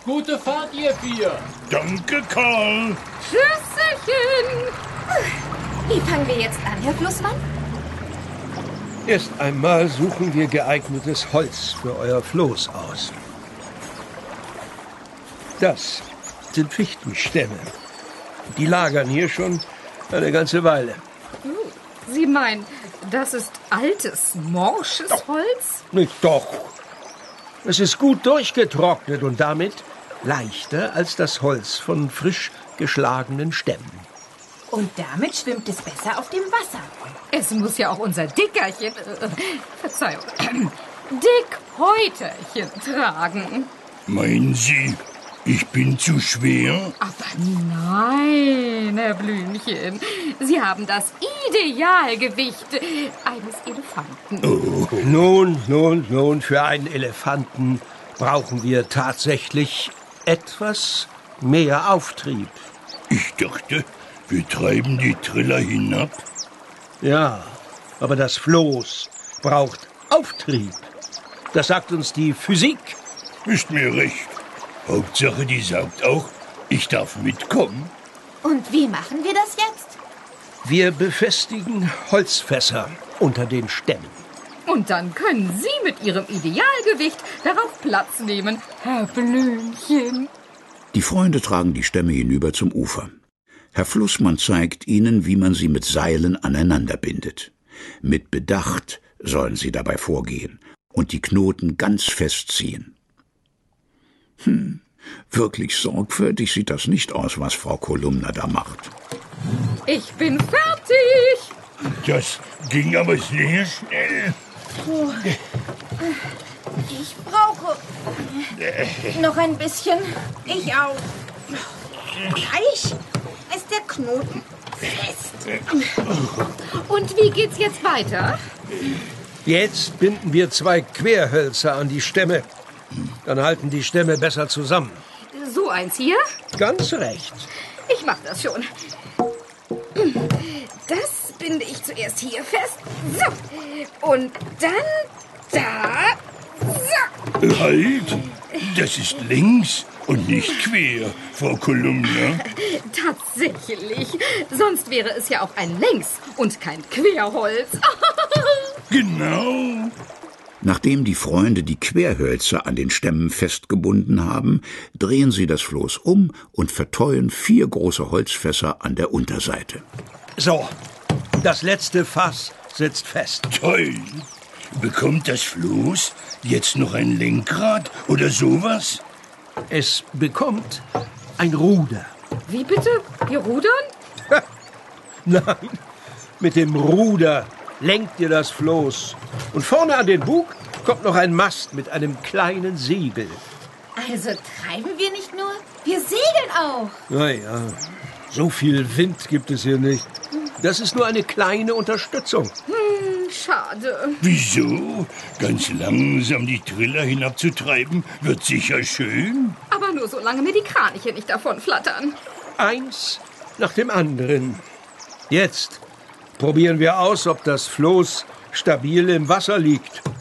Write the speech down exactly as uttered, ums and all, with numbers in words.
Gute Fahrt, ihr vier. Danke, Karl. Tschüsschen. Wie fangen wir jetzt an, Herr Flussmann? Erst einmal suchen wir geeignetes Holz für euer Floß aus. Das sind Fichtenstämme. Die lagern hier schon eine ganze Weile. Sie meinen, das ist altes, morsches Holz? Nicht doch. Es ist gut durchgetrocknet und damit leichter als das Holz von frisch geschlagenen Stämmen. Und damit schwimmt es besser auf dem Wasser. Es muss ja auch unser Dickerchen, äh, Verzeihung, Dickhäuterchen tragen. Meinen Sie, ich bin zu schwer? Aber nein, Herr Blümchen. Sie haben das Idealgewicht eines Elefanten. Oh. Nun, nun, nun, für einen Elefanten brauchen wir tatsächlich etwas mehr Auftrieb. Ich dachte, wir treiben die Triller hinab. Ja, aber das Floß braucht Auftrieb. Das sagt uns die Physik. Ist mir recht. Hauptsache, die sagt auch, ich darf mitkommen. Und wie machen wir das jetzt? Wir befestigen Holzfässer unter den Stämmen. Und dann können Sie mit Ihrem Idealgewicht darauf Platz nehmen, Herr Blümchen. Die Freunde tragen die Stämme hinüber zum Ufer. Herr Flussmann zeigt ihnen, wie man sie mit Seilen aneinander bindet. Mit Bedacht sollen sie dabei vorgehen und die Knoten ganz festziehen. Hm, wirklich sorgfältig sieht das nicht aus, was Frau Kolumna da macht. Ich bin fertig. Das ging aber sehr schnell. Puh. Ich brauche noch ein bisschen. Ich auch. Gleich ist der Knoten fest. Und wie geht's jetzt weiter? Jetzt binden wir zwei Querhölzer an die Stämme. Dann halten die Stämme besser zusammen. So eins hier? Ganz recht. Ich mach das schon. Das binde ich zuerst hier fest. So. Und dann da. So. Halt! Das ist längs und nicht quer, Frau Kolumna. Tatsächlich. Sonst wäre es ja auch ein Längs- und kein Querholz. Genau. Nachdem die Freunde die Querhölzer an den Stämmen festgebunden haben, drehen sie das Floß um und verteuen vier große Holzfässer an der Unterseite. So, das letzte Fass sitzt fest. Toll. Bekommt das Floß jetzt noch ein Lenkrad oder sowas? Es bekommt ein Ruder. Wie bitte? Wir rudern? Nein, mit dem Ruder lenkt ihr das Floß. Und vorne an den Bug kommt noch ein Mast mit einem kleinen Segel. Also treiben wir nicht nur, wir segeln auch. Naja, so viel Wind gibt es hier nicht. Das ist nur eine kleine Unterstützung. Hm, schade. Wieso? Ganz langsam die Triller hinabzutreiben, wird sicher schön. Aber nur solange mir die Kraniche nicht davon flattern. Eins nach dem anderen. Jetzt probieren wir aus, ob das Floß stabil im Wasser liegt.